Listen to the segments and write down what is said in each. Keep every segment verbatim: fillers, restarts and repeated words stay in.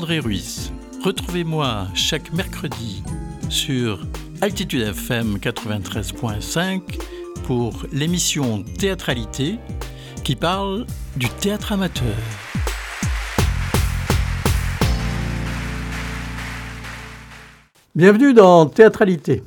André Ruiz. Retrouvez-moi chaque mercredi sur Altitude F M quatre-vingt-treize virgule cinq pour l'émission Théâtralité qui parle du théâtre amateur. Bienvenue dans Théâtralité.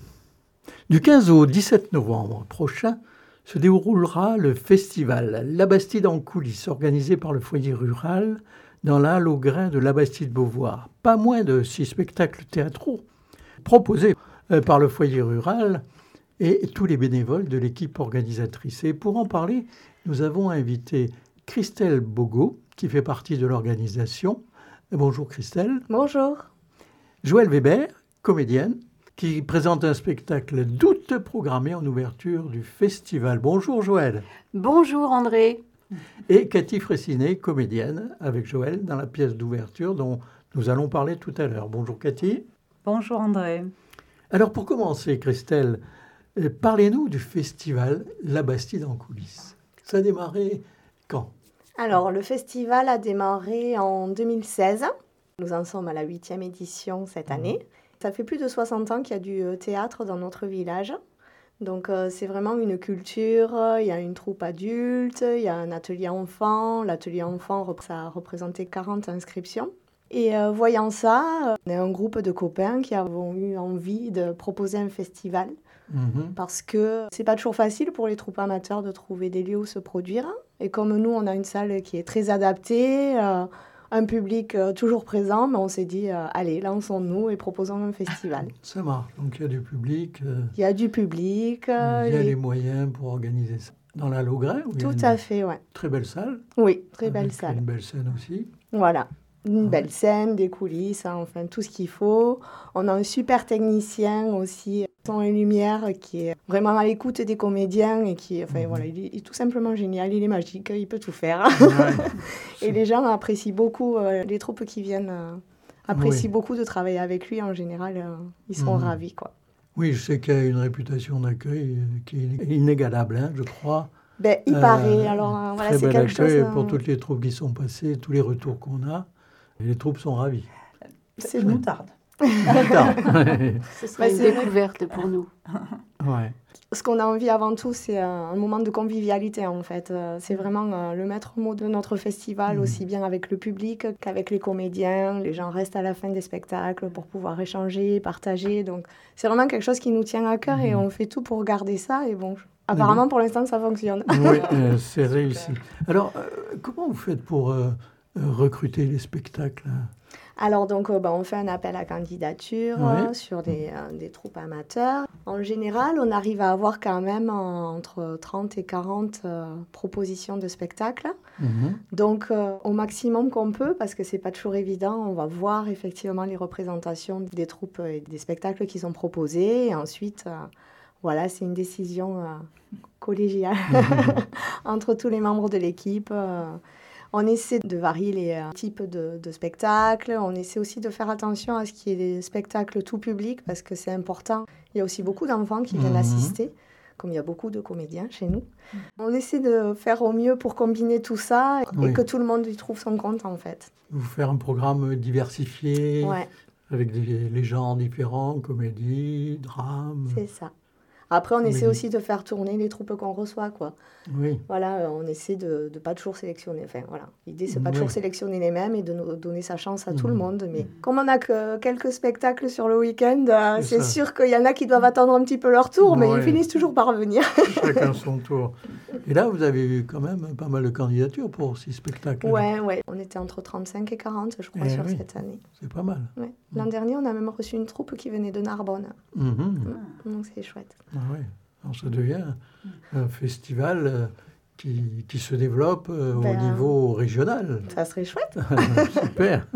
Du quinze au dix-sept novembre prochain se déroulera le festival La Bastide en coulisses, organisé par le foyer rural dans la halle aux grains de La Bastide-Beauvoir. Pas moins de six spectacles théâtraux proposés par le foyer rural et tous les bénévoles de l'équipe organisatrice. Et pour en parler, nous avons invité Christelle Bogo, qui fait partie de l'organisation. Bonjour Christelle. Bonjour. Joëlle Weber, comédienne, qui présente un spectacle d'août programmé en ouverture du festival. Bonjour Joëlle. Bonjour André. Et Cathy Fressinet, comédienne, avec Joëlle, dans la pièce d'ouverture dont nous allons parler tout à l'heure. Bonjour Cathy. Bonjour André. Alors pour commencer, Christelle, parlez-nous du festival La Bastide en coulisses. Ça a démarré quand ? Alors le festival a démarré en deux mille seize. Nous en sommes à la huitième édition cette année. Mmh. Ça fait plus de soixante ans qu'il y a du théâtre dans notre village. Donc euh, c'est vraiment une culture. Il y a une troupe adulte, il y a un atelier enfant. L'atelier enfant, ça a représenté quarante inscriptions. Et euh, voyant ça, on est un groupe de copains qui avons eu envie de proposer un festival. Mmh. Parce que c'est pas toujours facile pour les troupes amateurs de trouver des lieux où se produire. Et comme nous, on a une salle qui est très adaptée, euh, un public euh, toujours présent, mais on s'est dit, euh, allez, lançons-nous et proposons un festival. Ça marche, donc il y a du public. Euh, il y a du public. Euh, il y a les... les moyens pour organiser ça. Dans la Laugrain, tout à fait, ouais. Très belle salle. Oui, très belle salle. Une belle scène aussi. Voilà. Une belle scène, des coulisses, hein, enfin tout ce qu'il faut. On a un super technicien aussi, son et lumière, qui est vraiment à l'écoute des comédiens et qui, enfin mmh. voilà, il est, il est tout simplement génial, il est magique, il peut tout faire. Ouais. Et les gens apprécient beaucoup, euh, les troupes qui viennent euh, apprécient oui. beaucoup de travailler avec lui en général, euh, ils sont mmh. ravis, quoi. Oui, je sais qu'il y a une réputation d'accueil qui est inégalable, hein, je crois. Ben, il euh, paraît, alors euh, voilà, c'est quelque chose... Euh... Pour toutes les troupes qui sont passées, tous les retours qu'on a. Et les troupes sont ravies. C'est une moutarde. Moutarde. Ce serait une découverte pour nous. Ouais. Ce qu'on a envie avant tout, c'est un moment de convivialité en fait. C'est vraiment le maître mot de notre festival, mmh. aussi bien avec le public qu'avec les comédiens. Les gens restent à la fin des spectacles pour pouvoir échanger, partager. Donc c'est vraiment quelque chose qui nous tient à cœur mmh. et on fait tout pour garder ça. Et bon, apparemment pour l'instant ça fonctionne. Oui, euh, c'est réussi. Alors, euh, comment vous faites pour... Euh, recruter les spectacles? Alors, donc, euh, bah, on fait un appel à candidature oui. euh, sur des, euh, des troupes amateurs. En général, on arrive à avoir quand même euh, entre trente et quarante euh, propositions de spectacles. Mm-hmm. Donc, euh, au maximum qu'on peut, parce que c'est pas toujours évident, on va voir effectivement les représentations des troupes et des spectacles qui sont proposés. Et ensuite, euh, voilà, c'est une décision euh, collégiale mm-hmm. entre tous les membres de l'équipe. Euh, On essaie de varier les euh, types de, de spectacles. On essaie aussi de faire attention à ce qu'il y ait des spectacles tout public parce que c'est important. Il y a aussi beaucoup d'enfants qui viennent mmh. assister, comme il y a beaucoup de comédiens chez nous. On essaie de faire au mieux pour combiner tout ça et oui. que tout le monde y trouve son compte en fait. Vous faire un programme diversifié ouais. avec des les genres différents, comédie, drame. C'est ça. Après, on comédie. essaie aussi de faire tourner les troupes qu'on reçoit, quoi. Oui. Voilà, on essaie de ne pas toujours sélectionner. Enfin, voilà. L'idée, c'est pas oui. toujours sélectionner les mêmes et de nous donner sa chance à mmh. tout le monde. Mais mmh. comme on n'a que quelques spectacles sur le week-end, euh, c'est, c'est sûr qu'il y en a qui doivent attendre un petit peu leur tour, mais ouais. ils finissent toujours par revenir. Chacun son tour. Et là, vous avez eu quand même pas mal de candidatures pour six spectacles. Ouais, ouais. On était entre trente-cinq et quarante, je crois, et sur oui. cette année. C'est pas mal. Ouais. Mmh. L'an dernier, on a même reçu une troupe qui venait de Narbonne. Mmh. Mmh. Donc, c'est chouette. Ah oui. Alors, ça devient un festival euh, qui, qui se développe euh, ben, au niveau régional. Ça serait chouette. Super.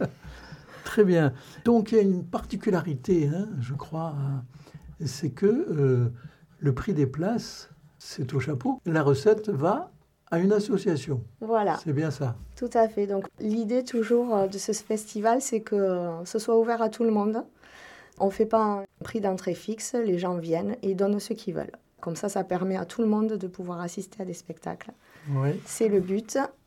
Très bien. Donc, il y a une particularité, hein, je crois, c'est que euh, le prix des places, c'est au chapeau. La recette va à une association. Voilà. C'est bien ça. Tout à fait. Donc, l'idée toujours de ce festival, c'est que ce soit ouvert à tout le monde. On ne fait pas un prix d'entrée fixe, les gens viennent et donnent ce qu'ils veulent. Comme ça, ça permet à tout le monde de pouvoir assister à des spectacles. Oui. C'est le but.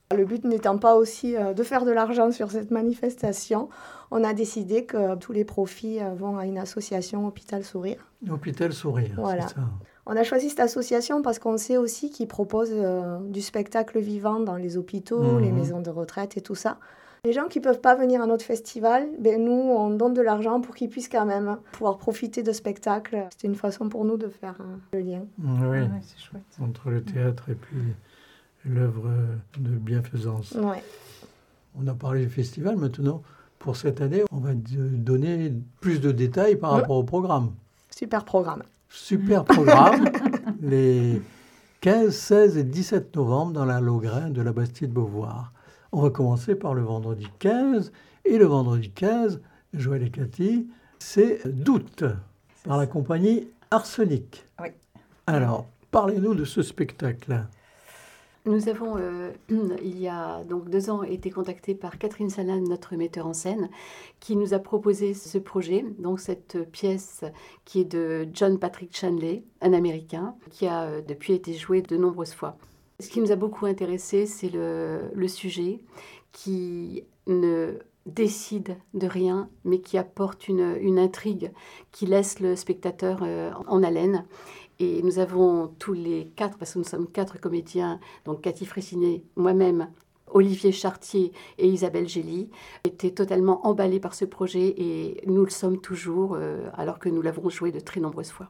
Le but n'étant pas aussi euh, de faire de l'argent sur cette manifestation, on a décidé que tous les profits euh, vont à une association Hôpital Sourire. Hôpital Sourire, voilà. C'est ça. On a choisi cette association parce qu'on sait aussi qu'ils proposent euh, du spectacle vivant dans les hôpitaux, mmh. les maisons de retraite et tout ça. Les gens qui ne peuvent pas venir à notre festival, ben nous, on donne de l'argent pour qu'ils puissent quand même pouvoir profiter de spectacles. C'était une façon pour nous de faire euh, le lien. Oui, ouais, c'est chouette. Entre le théâtre et puis l'œuvre de bienfaisance. Ouais. On a parlé du festival, maintenant, pour cette année, on va donner plus de détails par rapport au programme. Super programme. Super programme, les quinze, seize et dix-sept novembre dans la Laugrain de la Bastide-Beauvoir. On va commencer par le vendredi quinze, et le vendredi quinze, Joël et Cathy, c'est Doute, par la compagnie Arsenic. Oui. Alors, parlez-nous de ce spectacle. Nous avons, euh, il y a donc deux ans, été contactés par Catherine Salan, notre metteur en scène, qui nous a proposé ce projet, donc cette pièce qui est de John Patrick Shanley, un Américain, qui a euh, depuis été jouée de nombreuses fois. Ce qui nous a beaucoup intéressé, c'est le, le sujet qui ne décide de rien, mais qui apporte une, une intrigue qui laisse le spectateur euh, en haleine. Et nous avons tous les quatre, parce que nous sommes quatre comédiens, donc Cathy Fraissinet, moi-même, Olivier Chartier et Isabelle Gély, étaient totalement emballés par ce projet et nous le sommes toujours, euh, alors que nous l'avons joué de très nombreuses fois.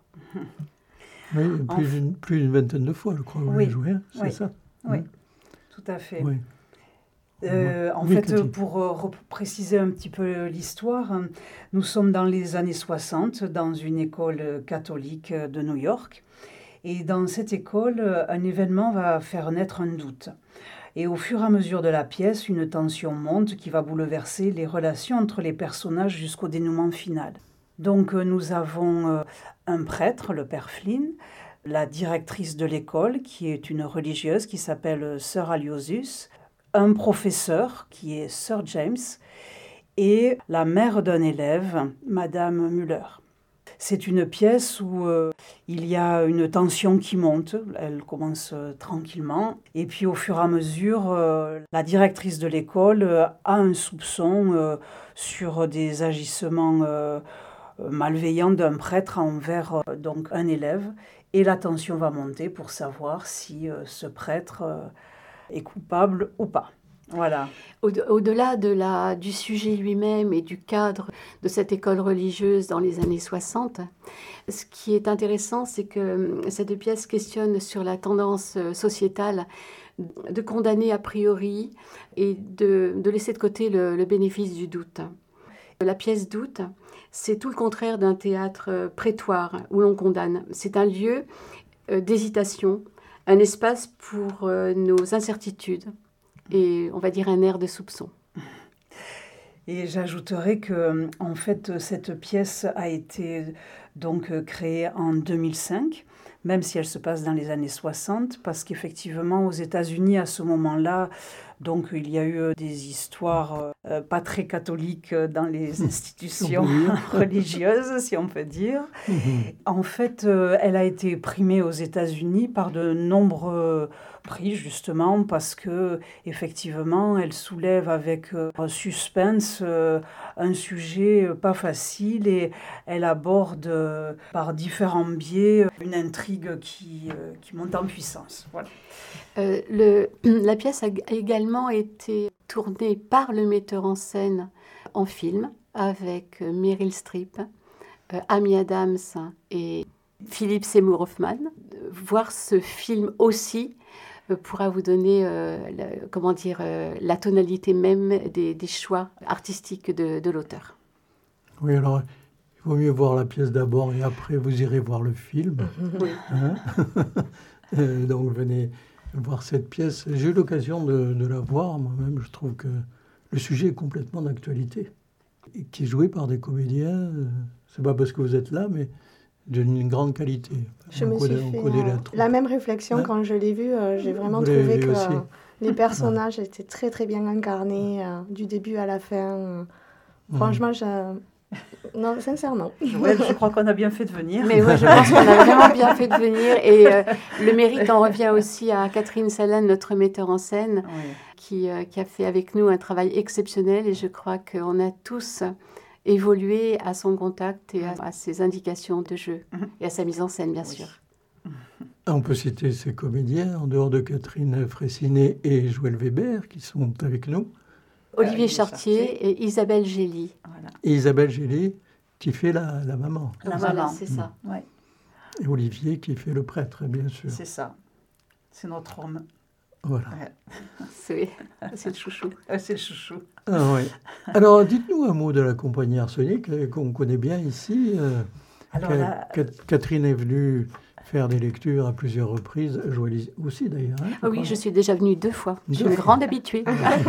Oui, plus d'une, plus d'une vingtaine de fois, je crois, vous oui. l'avez joué, c'est oui. ça? Oui, mmh. tout à fait. Oui. Euh, en oui, fait, Cathy. pour euh, préciser un petit peu l'histoire, nous sommes dans les années soixante dans une école catholique de New York. Et dans cette école, un événement va faire naître un doute. Et au fur et à mesure de la pièce, une tension monte qui va bouleverser les relations entre les personnages jusqu'au dénouement final. Donc nous avons un prêtre, le père Flynn, la directrice de l'école, qui est une religieuse qui s'appelle Sœur Aliosus, un professeur qui est Sir James, et la mère d'un élève, Madame Muller. C'est une pièce où euh, il y a une tension qui monte, elle commence euh, tranquillement, et puis au fur et à mesure, euh, la directrice de l'école euh, a un soupçon euh, sur des agissements euh, malveillants d'un prêtre envers euh, donc un élève, et la tension va monter pour savoir si euh, ce prêtre euh, est coupable ou pas. Voilà. Au-delà de la, du sujet lui-même et du cadre de cette école religieuse dans les années soixante, ce qui est intéressant, c'est que cette pièce questionne sur la tendance sociétale de condamner a priori et de, de laisser de côté le, le bénéfice du doute. La pièce Doute, c'est tout le contraire d'un théâtre prétoire où l'on condamne. C'est un lieu d'hésitation, un espace pour nos incertitudes. Et on va dire un air de soupçon. Et j'ajouterais que, en fait, cette pièce a été donc créée en deux mille cinq, même si elle se passe dans les années soixante, parce qu'effectivement, aux États-Unis, à ce moment-là, donc il y a eu des histoires euh, pas très catholiques dans les institutions religieuses, si on peut dire. En fait, euh, elle a été primée aux États-Unis par de nombreux prix, justement, parce que effectivement, elle soulève avec euh, un suspense euh, un sujet pas facile et elle aborde euh, par différents biais une intrigue qui, euh, qui monte en puissance. Voilà. Euh, le, la pièce a également été tournée par le metteur en scène en film avec Meryl Streep, euh, Amy Adams et Philip Seymour Hoffman. Voir ce film aussi euh, pourra vous donner euh, la, comment dire, euh, la tonalité même des, des choix artistiques de, de l'auteur. Oui, alors il vaut mieux voir la pièce d'abord et après vous irez voir le film. Oui. Hein euh, donc venez voir cette pièce. J'ai eu l'occasion de, de la voir moi-même. Je trouve que le sujet est complètement d'actualité. Et qui est joué par des comédiens, euh, c'est pas parce que vous êtes là, mais d'une grande qualité. Je on me connaît, suis fait on connaît euh, la, la même réflexion hein? Quand je l'ai vu. Euh, j'ai vraiment vous trouvé que aussi. euh, les personnages étaient très très bien incarnés, euh, du début à la fin. Euh, mmh. Franchement, je... Non, sincèrement. Ouais, je crois qu'on a bien fait de venir. Mais oui, je pense qu'on a vraiment bien fait de venir. Et euh, le mérite en revient aussi à Catherine Salan, notre metteur en scène, oui. qui, euh, qui a fait avec nous un travail exceptionnel et je crois qu'on a tous évolué à son contact et à, à ses indications de jeu mm-hmm. et à sa mise en scène, bien oui. sûr. On peut citer ces comédiens, en dehors de Catherine Fraissinet et Joël Weber, qui sont avec nous. Olivier Chartier, Chartier et Isabelle Gély. Voilà. Et Isabelle Gély, qui fait la, la maman. La voilà, maman, c'est ça. Mmh. Ouais. Et Olivier, qui fait le prêtre, bien sûr. C'est ça. C'est notre homme. Voilà. Ouais. C'est, c'est le chouchou. Ouais, c'est le chouchou. Ah, oui. Alors, dites-nous un mot de la compagnie Arsenic, qu'on connaît bien ici. Euh, Alors, Ca- la... Catherine est venue faire des lectures à plusieurs reprises, Joël aussi d'ailleurs. Hein, oh oui, je suis déjà venue deux fois. Deux je suis une grande habituée.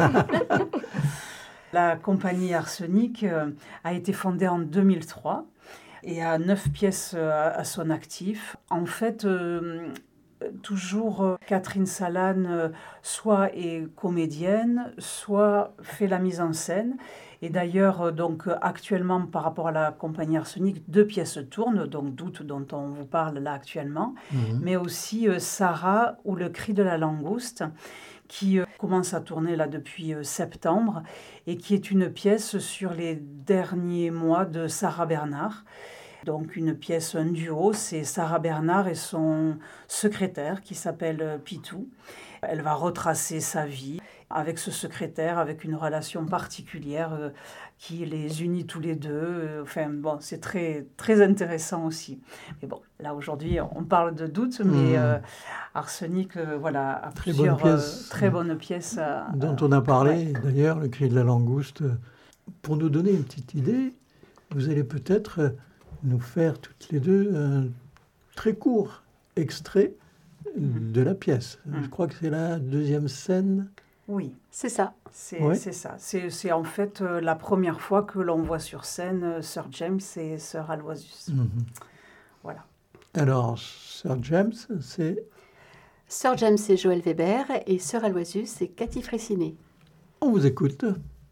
La compagnie Arsenic euh, a été fondée en deux mille trois et a neuf pièces euh, à son actif. En fait, euh, toujours euh, Catherine Salane euh, soit est comédienne, soit fait la mise en scène. Et d'ailleurs, euh, donc, actuellement, par rapport à la compagnie Arsenic, deux pièces tournent, donc Doute dont on vous parle là actuellement, mmh. mais aussi euh, Sarah ou Le cri de la langouste, qui euh, commence à tourner là depuis euh, septembre et qui est une pièce sur les derniers mois de Sarah Bernard. Donc une pièce, un duo, c'est Sarah Bernard et son secrétaire qui s'appelle Pitou. Elle va retracer sa vie avec ce secrétaire, avec une relation particulière euh, qui les unit tous les deux. Euh, enfin bon, c'est très, très intéressant aussi. Mais bon, là aujourd'hui, on parle de Doute, mais euh, Arsenic, euh, voilà, a très plusieurs bonne pièce, euh, très bonnes pièces. À, dont on a parlé, ouais. D'ailleurs, Le cri de la langouste. Pour nous donner une petite idée, vous allez peut-être nous faire toutes les deux un très court extrait mmh. de la pièce. Mmh. Je crois que c'est la deuxième scène. Oui, c'est ça. C'est, ouais. c'est ça. C'est, c'est en fait euh, la première fois que l'on voit sur scène euh, Sir James et Sir Aloysius. Mmh. Voilà. Alors, Sir James, c'est... Sir James, c'est Joël Weber et Sir Aloysius, c'est Cathy Fraissinet. On vous écoute.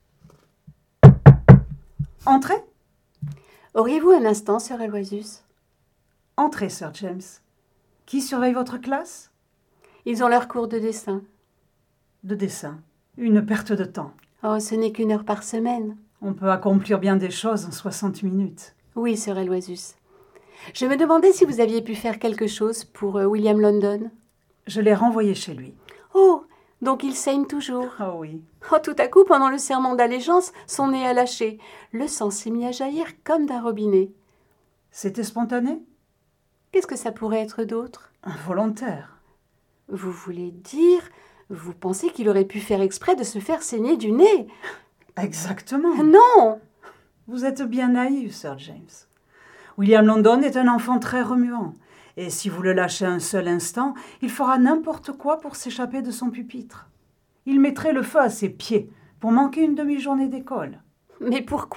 Entrez. Auriez-vous un instant, Sir Aloysius ? Entrez, Sir James. Qui surveille votre classe ? Ils ont leur cours de dessin. De dessin. Une perte de temps. Oh, ce n'est qu'une heure par semaine. On peut accomplir bien des choses en soixante minutes. Oui, Sir Aloysius. Je me demandais si vous aviez pu faire quelque chose pour euh, William London. Je l'ai renvoyé chez lui. Oh, donc il saigne toujours. Oh oui. Oh, tout à coup, pendant le serment d'allégeance, son nez a lâché. Le sang s'est mis à jaillir comme d'un robinet. C'était spontané ? Qu'est-ce que ça pourrait être d'autre ? Involontaire. Vous voulez dire... Vous pensez qu'il aurait pu faire exprès de se faire saigner du nez ? Exactement. Non ! Vous êtes bien naïf, Sir James. William London est un enfant très remuant. Et si vous le lâchez un seul instant, il fera n'importe quoi pour s'échapper de son pupitre. Il mettrait le feu à ses pieds pour manquer une demi-journée d'école. Mais pourquoi ?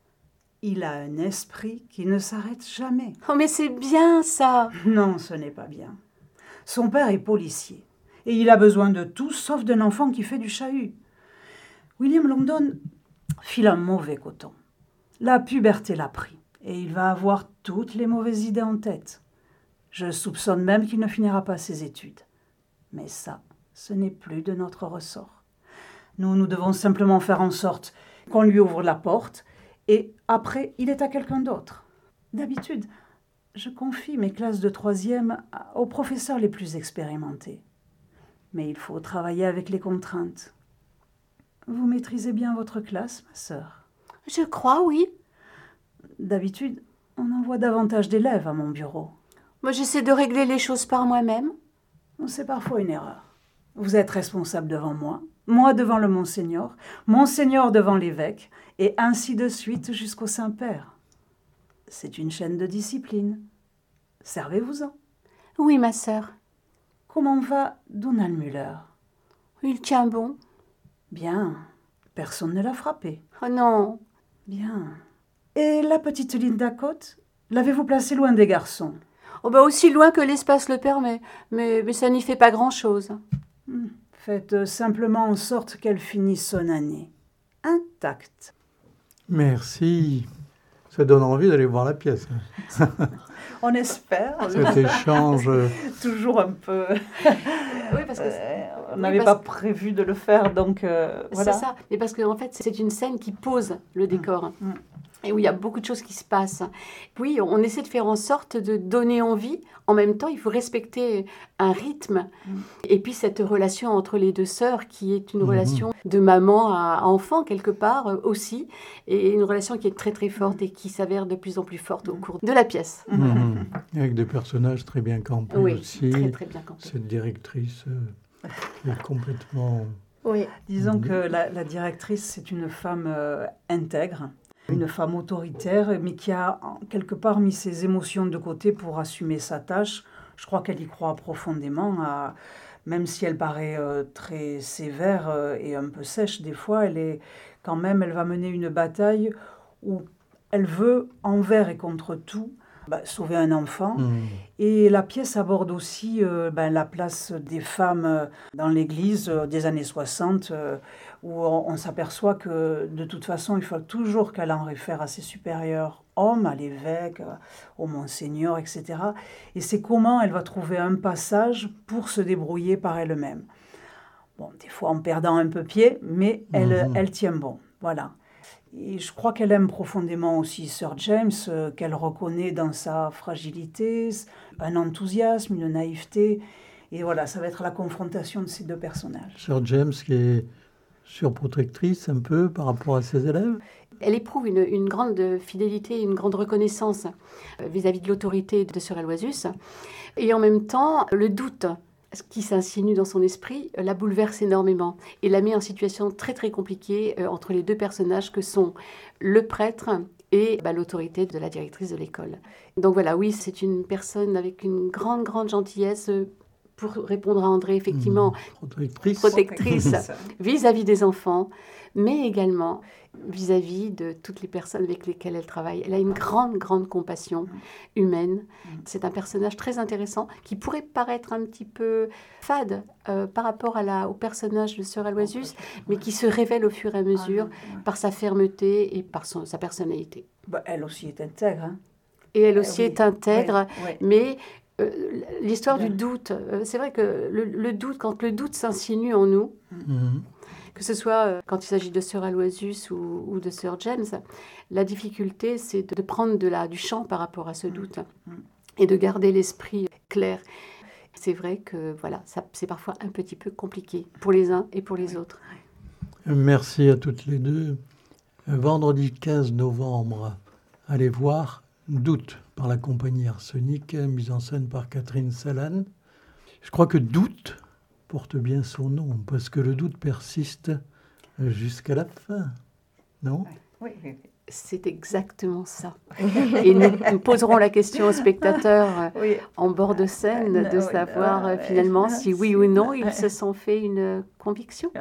Il a un esprit qui ne s'arrête jamais. Oh, mais c'est bien ça ! Non, ce n'est pas bien. Son père est policier. Et il a besoin de tout, sauf d'un enfant qui fait du chahut. William London file un mauvais coton. La puberté l'a pris, et il va avoir toutes les mauvaises idées en tête. Je soupçonne même qu'il ne finira pas ses études. Mais ça, ce n'est plus de notre ressort. Nous, nous devons simplement faire en sorte qu'on lui ouvre la porte, et après, il est à quelqu'un d'autre. D'habitude, je confie mes classes de troisième aux professeurs les plus expérimentés. Mais il faut travailler avec les contraintes. Vous maîtrisez bien votre classe, ma sœur ? Je crois, oui. D'habitude, on envoie davantage d'élèves à mon bureau. Moi, j'essaie de régler les choses par moi-même. C'est parfois une erreur. Vous êtes responsable devant moi, moi devant le Monseigneur, Monseigneur devant l'évêque, et ainsi de suite jusqu'au Saint-Père. C'est une chaîne de discipline. Servez-vous-en. Oui, ma sœur. Comment va Donald Müller ? Il tient bon. Bien. Personne ne l'a frappé. Oh non. Bien. Et la petite Linda Cote, l'avez-vous placée loin des garçons ? Oh bah aussi loin que l'espace le permet, mais, mais ça n'y fait pas grand-chose. Faites simplement en sorte qu'elle finisse son année intacte. Merci. Ça donne envie d'aller voir la pièce. On espère. Cet échange... Toujours un peu... Oui, parce que... Euh, on n'avait oui, pas parce... prévu de le faire, donc euh, voilà. C'est ça, mais parce qu'en en fait, c'est une scène qui pose le décor. Mmh. Et où il y a beaucoup de choses qui se passent. Oui, on essaie de faire en sorte de donner envie. En même temps, il faut respecter un rythme. Mmh. Et puis cette relation entre les deux sœurs, qui est une mmh. relation de maman à enfant, quelque part, euh, aussi. Et une relation qui est très, très forte et qui s'avère de plus en plus forte au cours de la pièce. Mmh. Avec des personnages très bien campés oui, aussi. très, très bien campés. Cette directrice euh, qui est complètement... Oui. Disons que la, la directrice, c'est une femme euh, intègre. Une femme autoritaire, mais qui a quelque part mis ses émotions de côté pour assumer sa tâche. Je crois qu'elle y croit profondément, à, même si elle paraît euh, très sévère euh, et un peu sèche des fois, elle est quand même, elle va mener une bataille où elle veut, envers et contre tout, bah, sauver un enfant. Mmh. Et la pièce aborde aussi euh, ben, la place des femmes euh, dans l'Église euh, des années soixante, euh, où on, on s'aperçoit que de toute façon, il faut toujours qu'elle en réfère à ses supérieurs hommes, à l'évêque, au monseigneur, et cetera. Et c'est comment elle va trouver un passage pour se débrouiller par elle-même. Bon, des fois en perdant un peu pied, mais elle, mmh. elle tient bon. Voilà. Et je crois qu'elle aime profondément aussi Sir James, euh, qu'elle reconnaît dans sa fragilité, un enthousiasme, une naïveté. Et voilà, ça va être la confrontation de ces deux personnages. Sir James qui est surprotectrice un peu par rapport à ses élèves. Elle éprouve une, une grande fidélité, une grande reconnaissance vis-à-vis de l'autorité de Sir Aloysius. Et en même temps, le doute ce qui s'insinue dans son esprit la bouleverse énormément et la met en situation très très compliquée euh, entre les deux personnages que sont le prêtre et bah, l'autorité de la directrice de l'école. Donc voilà, oui, c'est une personne avec une grande grande gentillesse euh, pour répondre à André, effectivement, mmh, protectrice, protectrice vis-à-vis des enfants, mais également vis-à-vis de toutes les personnes avec lesquelles elle travaille. Elle a une grande, grande compassion humaine. C'est un personnage très intéressant qui pourrait paraître un petit peu fade euh, par rapport à la, au personnage de Sir Aloysius, mais qui se révèle au fur et à mesure par sa fermeté et par son, sa personnalité. Bah, elle aussi est intègre. Hein. Et elle aussi euh, oui, est intègre, oui, oui. mais... Euh, l'histoire Bien. du doute, euh, c'est vrai que le, le doute, quand le doute s'insinue en nous, mmh. que ce soit euh, quand il s'agit de Sir Aloysius ou, ou de Sir James, la difficulté, c'est de, de prendre de la, du champ par rapport à ce doute mmh. et de garder l'esprit clair. C'est vrai que voilà, ça, c'est parfois un petit peu compliqué pour les uns et pour les autres. Merci à toutes les deux. Vendredi quinze novembre, allez voir Doute par la compagnie Arsenic, mise en scène par Catherine Salane. Je crois que Doute porte bien son nom, parce que le doute persiste jusqu'à la fin, non ? Oui, oui, oui. C'est exactement ça. Et nous, nous poserons la question aux spectateurs oui. en bord de scène de oui, savoir oui, finalement oui, si oui ou non ils se sont fait une conviction.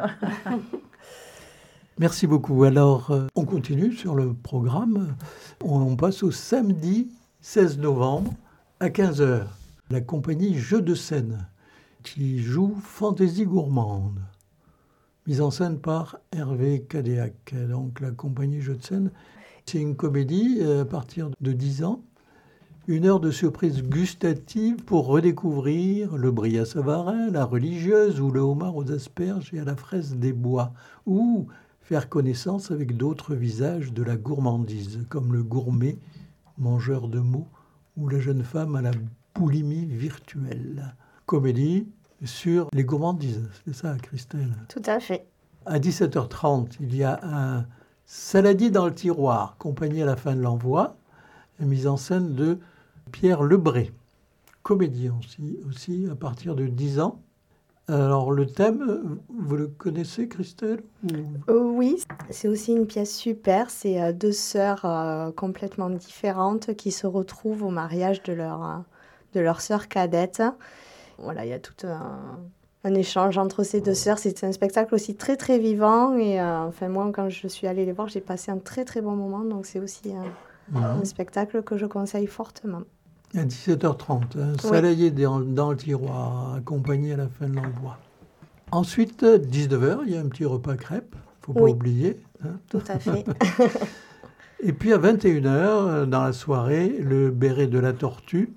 Merci beaucoup. Alors, euh, on continue sur le programme. On, on passe au samedi seize novembre à quinze heures. La compagnie Jeux de scène qui joue Fantaisie gourmande. Mise en scène par Hervé Cadéac. Donc, la compagnie Jeux de scène, c'est une comédie à partir de dix ans. Une heure de surprise gustative pour redécouvrir le brie à Savarin, la religieuse ou le homard aux asperges et à la fraise des bois. Ou faire connaissance avec d'autres visages de la gourmandise, comme le gourmet, mangeur de mots, ou la jeune femme à la boulimie virtuelle. Comédie sur les gourmandises, c'est ça, Christelle ? Tout à fait. À dix-sept heures trente, il y a un saladier dans le tiroir, compagnie à la fin de l'envoi, mise en scène de Pierre Lebré. Comédie aussi, aussi à partir de dix ans. Alors, le thème, vous le connaissez, Christelle ou... euh, Oui, c'est aussi une pièce super. C'est euh, deux sœurs euh, complètement différentes qui se retrouvent au mariage de leur, euh, de leur sœur cadette. Voilà, il y a tout un, un échange entre ces deux sœurs. C'est un spectacle aussi très, très vivant. Et euh, enfin, moi, quand je suis allée les voir, j'ai passé un très, très bon moment. Donc, c'est aussi euh, mmh. un spectacle que je conseille fortement. À dix-sept heures trente, un saladier oui. dans, dans le tiroir, accompagné à la fin de l'envoi. Ensuite, dix-neuf heures, il y a un petit repas crêpe, il ne faut pas oui. oublier. Hein. Tout à fait. Et puis à vingt et une heures, dans la soirée, le béret de la tortue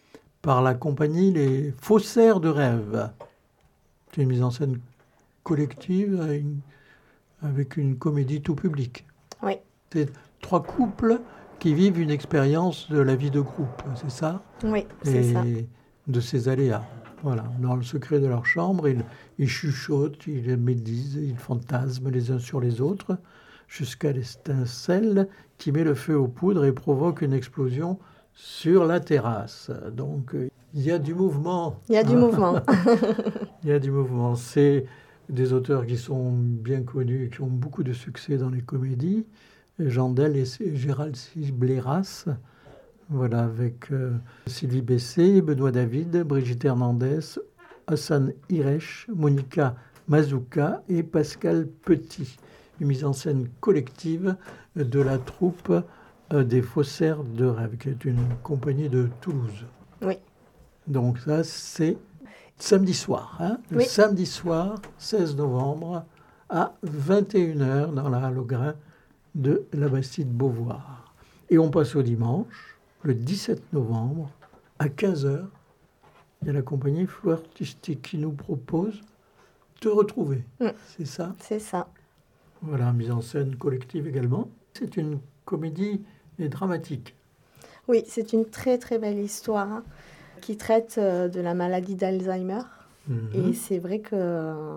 par la compagnie Les Faussaires de Rêve. C'est une mise en scène collective avec une, avec une comédie tout public. Oui. C'est trois couples qui vivent une expérience de la vie de groupe, c'est ça? Oui, c'est Et ça. de ses aléas. Voilà. Dans le secret de leur chambre, ils, ils chuchotent, ils médisent, ils fantasment les uns sur les autres, jusqu'à l'étincelle qui met le feu aux poudres et provoque une explosion sur la terrasse. Donc, euh, il y a du mouvement. Il y a du hein. mouvement. Il y a du mouvement. C'est des auteurs qui sont bien connus et qui ont beaucoup de succès dans les comédies. Jean Del et Gérald Sibléras. Voilà, avec euh, Sylvie Bessé, Benoît David, Brigitte Hernandez, Hassan Hiresh, Monica Mazouka et Pascal Petit. Une mise en scène collective de la troupe euh, des Faussaires de Rêve, qui est une compagnie de Toulouse. Oui. Donc ça, c'est samedi soir. Hein, le Oui. samedi soir, seize novembre, à vingt et une heures, dans la Halle aux Grains de la Bastide-Beauvoir. Et on passe au dimanche, le dix-sept novembre, à quinze heures. Il y a la compagnie Flou Artistique qui nous propose de retrouver. Mm. C'est ça? C'est ça. Voilà, mise en scène collective également. C'est une comédie dramatique. Oui, c'est une très très belle histoire hein, qui traite euh, de la maladie d'Alzheimer. Mm-hmm. Et c'est vrai que euh,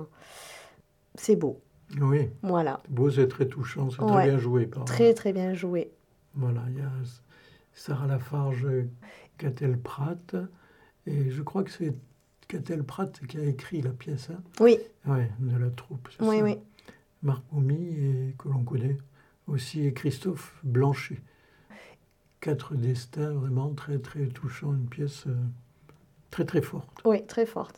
c'est beau. Oui, Voilà. c'est beau, c'est très touchant, c'est Ouais. très bien joué. Par Très très bien joué. Voilà, il y a Sarah Lafarge, Catel Pratt, et je crois que c'est Catel Pratt qui a écrit la pièce, hein, Oui, ouais, de la troupe. C'est oui, ça. oui. Marc Momy, et, que l'on connaît aussi, et Christophe Blanchet. Quatre destins vraiment très très touchants, une pièce euh, très très forte. Oui, très forte.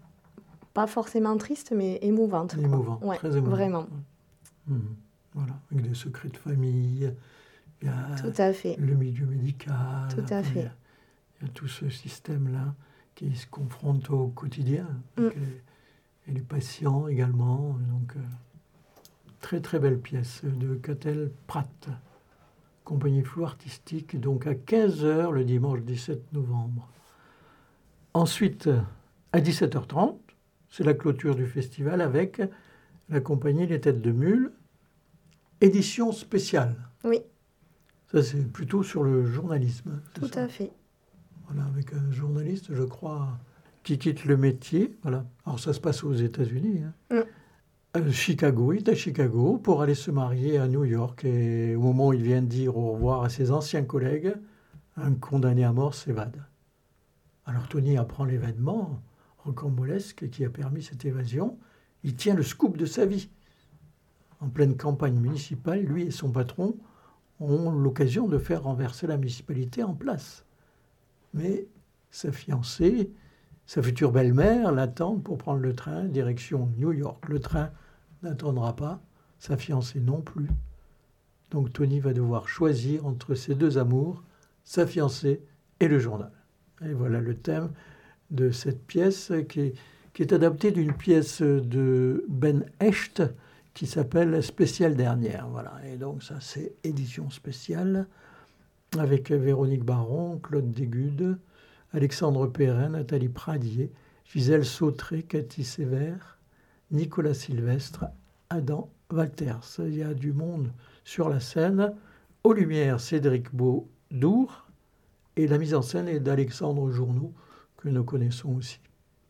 Pas forcément triste, mais émouvante. quoi. Émouvant, Ouais, très émouvant. vraiment. Mhm. Voilà, avec des secrets de famille, il y a Tout à fait. le milieu médical. Tout à enfin, fait. Il y a, il y a tout ce système-là qui se confronte au quotidien, Mm. avec les- et les patients également. Donc, euh, très très belle pièce de Catel Pratt, compagnie Flou Artistique, donc à quinze heures le dimanche dix-sept novembre. Ensuite, à dix-sept heures trente, c'est la clôture du festival avec la compagnie Les Têtes de Mule, édition spéciale. Oui, Ça, c'est plutôt sur le journalisme. c'est tout ça à fait. Voilà, avec un journaliste, je crois, qui quitte le métier. Voilà. Alors, ça se passe aux États-Unis. Hein. Mm. À Chicago, il est à Chicago pour aller se marier à New York. Et au moment où il vient de dire au revoir à ses anciens collègues, un condamné à mort s'évade. Alors, Tony apprend l'événement rocambolesque qui a permis cette évasion. Il tient le scoop de sa vie. En pleine campagne municipale, lui et son patron ont l'occasion de faire renverser la municipalité en place. Mais sa fiancée, sa future belle-mère l'attendent pour prendre le train direction New York. Le train n'attendra pas, sa fiancée non plus. Donc Tony va devoir choisir entre ses deux amours, sa fiancée et le journal. Et voilà le thème de cette pièce qui est, qui est adaptée d'une pièce de Ben Hecht qui s'appelle Spéciale dernière. Voilà. Et donc ça, c'est édition spéciale avec Véronique Baron, Claude Dégude, Alexandre Perrin, Nathalie Pradier, Gisèle Sautré, Cathy Sévère, Nicolas Sylvestre, Adam Walters. Il y a du monde sur la scène. Aux lumières, Cédric Beaudour. Et la mise en scène est d'Alexandre Journeau, que nous connaissons aussi.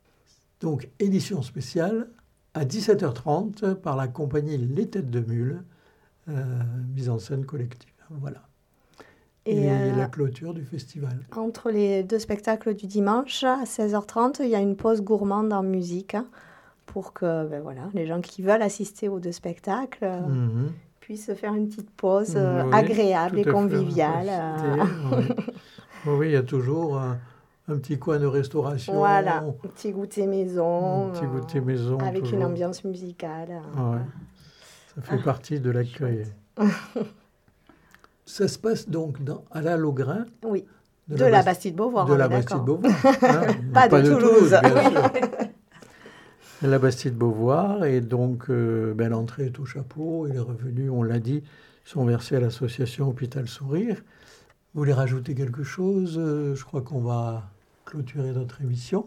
Donc, édition spéciale à dix-sept heures trente par la compagnie Les Têtes de Mule, euh, mise en scène collective. Voilà. Et, et euh, la clôture du festival. Entre les deux spectacles du dimanche, à seize heures trente, il y a une pause gourmande en musique hein, pour que ben voilà, les gens qui veulent assister aux deux spectacles euh, mmh. puissent faire une petite pause euh, oui, agréable et conviviale. Euh... Oui. Oui, il y a toujours un, un petit coin de restauration. Voilà, un petit goûter maison. Un petit goûter maison. Avec toujours. une ambiance musicale. Ah ouais. Ça fait ah, partie de l'accueil. Ça se passe donc dans, à la Laugrain. Oui, de, de la, la Bastide-Beauvoir. De la Bastide-Beauvoir. Hein, pas, pas de, de Toulouse. Toulouse bien sûr. La Bastide-Beauvoir. Et donc, euh, ben, l'entrée est au chapeau. Et les revenus, on l'a dit, sont versés à l'association Hôpital Sourire. Vous voulez rajouter quelque chose? Je crois qu'on va clôturer notre émission.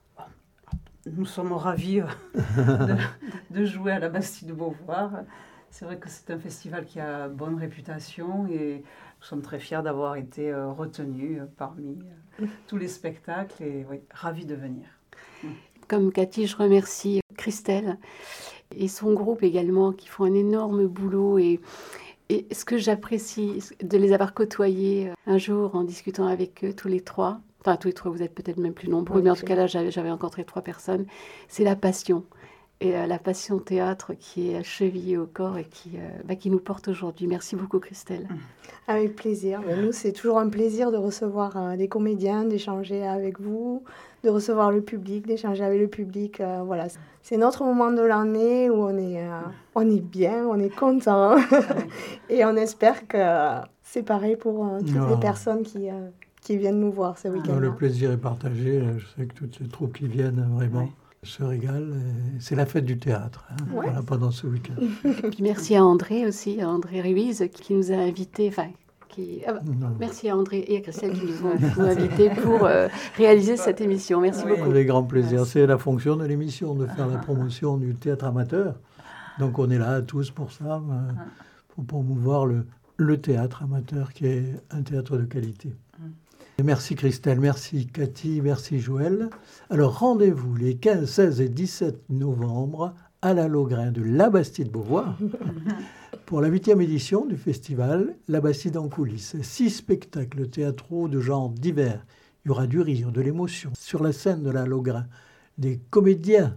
Nous sommes ravis de, de jouer à la Bastide de Beauvoir. C'est vrai que c'est un festival qui a bonne réputation et nous sommes très fiers d'avoir été retenus parmi tous les spectacles et oui, ravis de venir. Comme Cathy, je remercie Christelle et son groupe également qui font un énorme boulot et, et ce que j'apprécie de les avoir côtoyés un jour en discutant avec eux tous les trois, enfin tous les trois vous êtes peut-être même plus nombreux, oui, mais en tout cas là j'avais, j'avais rencontré trois personnes, c'est la passion. Et euh, la passion théâtre qui est chevillée au corps et qui, euh, bah, qui nous porte aujourd'hui. Merci beaucoup Christelle. Avec plaisir. Mais nous, c'est toujours un plaisir de recevoir euh, des comédiens, d'échanger avec vous, de recevoir le public, d'échanger avec le public. Euh, voilà. C'est notre moment de l'année où on est, euh, on est bien, on est content. Et on espère que euh, c'est pareil pour euh, toutes oh. les personnes qui, euh, qui viennent nous voir ce week-end. Le plaisir est partagé. Je sais que toutes ces troupes qui viennent vraiment... Oui. se régale. C'est la fête du théâtre hein, ouais. voilà, pendant ce week-end. Puis merci à André aussi, à André Ruiz qui nous a invités. Enfin, qui... ah bah, merci à André et à Christelle qui nous ont invités pour euh, réaliser cette émission. Merci oui, beaucoup. Avec grand plaisir. Merci. C'est la fonction de l'émission de faire la promotion du théâtre amateur. Donc on est là tous pour ça, euh, pour promouvoir le, le théâtre amateur qui est un théâtre de qualité. Merci Christelle, merci Cathy, merci Joël. Alors rendez-vous les quinze, seize et dix-sept novembre à la Laugrain de la Bastide Beauvoir pour la huitième édition du festival La Bastide en coulisses. Six spectacles théâtraux de genre divers. Il y aura du rire, de l'émotion. Sur la scène de la Laugrain, des comédiens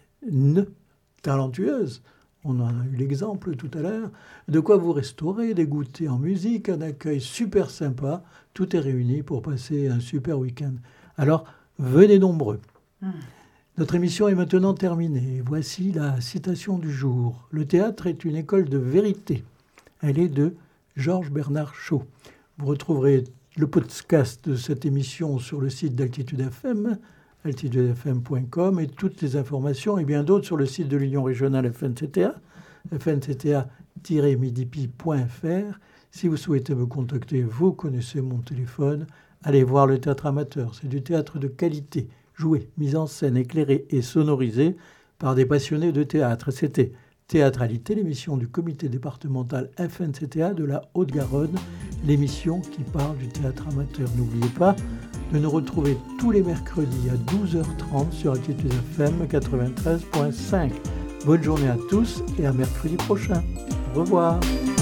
talentueuses. On en a eu l'exemple tout à l'heure. De quoi vous restaurer, des goûters en musique, un accueil super sympa. Tout est réuni pour passer un super week-end. Alors, venez nombreux. Mmh. Notre émission est maintenant terminée. Voici la citation du jour. Le théâtre est une école de vérité. Elle est de Georges Bernard Shaw. Vous retrouverez le podcast de cette émission sur le site d'Altitude F M, altitude f m point com, et toutes les informations et bien d'autres sur le site de l'Union régionale F N C T A, f n c t a tiret midipi point f r. Si vous souhaitez me contacter, vous connaissez mon téléphone. Allez voir le théâtre amateur. C'est du théâtre de qualité, joué, mis en scène, éclairé et sonorisé par des passionnés de théâtre. C'était Théâtralité, l'émission du comité départemental F N C T A de la Haute-Garonne, l'émission qui parle du théâtre amateur. N'oubliez pas de nous retrouver tous les mercredis à douze heures trente sur Altitude F M quatre-vingt-treize virgule cinq. Bonne journée à tous et à mercredi prochain. Au revoir.